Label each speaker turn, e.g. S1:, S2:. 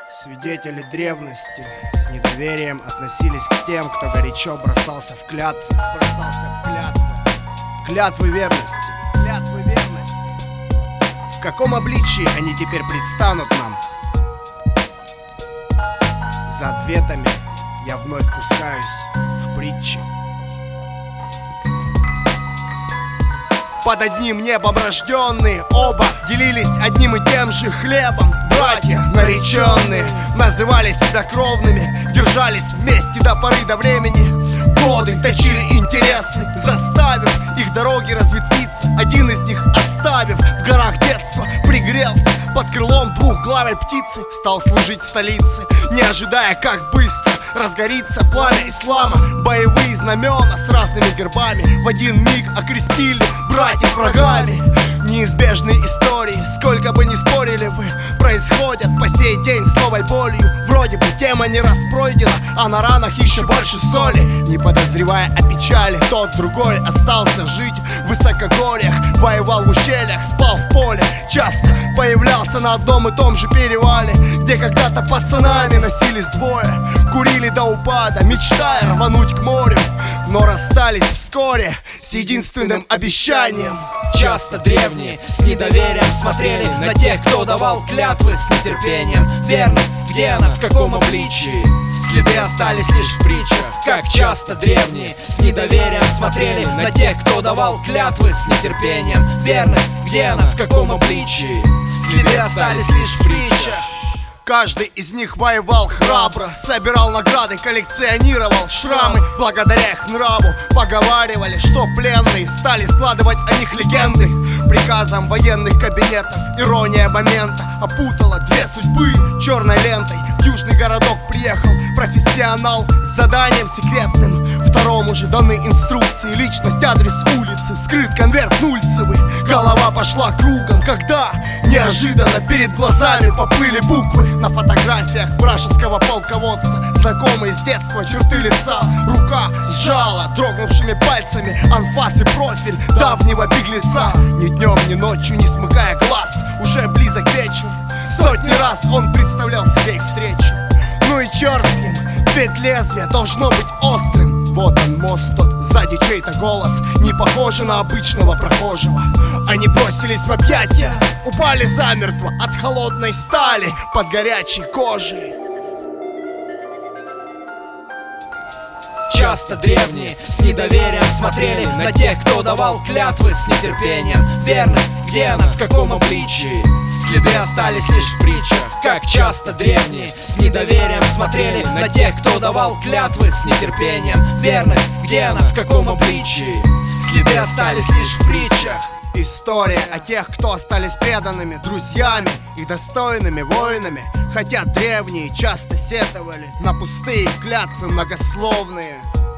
S1: Свидетели древности с недоверием относились к тем, кто горячо бросался в клятвы. Клятвы верности. В каком обличии они теперь предстанут нам? За ответами я вновь пускаюсь в притчи. Под одним небом рожденные оба делились одним и тем же хлебом. Братья нареченные называли себя кровными, держались вместе до поры до времени. Годы точили интересы, заставив их дороги разветвиться. Один из них, оставив в горах детства, пригрелся под крылом двухглавой птицы. Стал служить в столице, не ожидая, как быстро разгорится пламя ислама. Боевые знамена с разными гербами в один миг окрестили братьев врагами. Неизбежные истории, сколько бы ни спорили вы, происходят по сей день с новой болью. Вроде бы тема не раз пройдена, а на ранах еще больше соли. Не подозревая о печали, тот другой остался жить в высокогорьях. Воевал в ущельях, спал в поле, часто появлялся на одном и том же перевале, где когда-то пацанами носились двое, курили до упада, мечтая рвануть к морю, но расстались вскоре с единственным обещанием.
S2: Часто древние с недоверием смотрели на тех, кто давал клятвы с нетерпением. Верность, где она, в каком обличии? Следы остались лишь в притчах. Как часто древние с недоверием смотрели на тех, кто давал клятвы с нетерпением. Верность, где она, в каком обличии? Следы остались лишь в притчах.
S1: Каждый из них воевал храбро, собирал награды, коллекционировал шрамы. Благодаря их нраву поговаривали, что пленные стали складывать о них легенды. Приказом военных кабинетов ирония момента опутала две судьбы черной лентой. В южный городок приехал профессионал с заданием секретным. Второму же даны инструкции, личность, адрес улицы, вскрыт конверт нульцевый. Голова пошла кругом, когда неожиданно перед глазами поплыли буквы. На фотографиях вражеского полководца знакомые с детства черты лица. Рука сжала дрогнувшими пальцами анфас и профиль давнего беглеца. Ни днем, ни ночью, не смыкая глаз, уже близок вечер, сотни раз он представлял себе их встречу. Ну и черт с ним, ведь лезвие должно быть острым. Вот он мост тот, сзади чей-то голос, не похожий на обычного прохожего. Они бросились в объятия, упали замертво от холодной стали под горячей кожей.
S2: Часто древние с недоверием смотрели на тех, кто давал клятвы с нетерпением. Верность, где она, в каком обличии? Следы остались лишь в притчах. Как часто древние с недоверием смотрели на тех, кто давал клятвы с нетерпением. Верность, где она, в каком обличии? Следы остались лишь в притчах.
S1: История о тех, кто остались преданными друзьями и достойными воинами. Хотя древние часто сетовали на пустые клятвы многословные.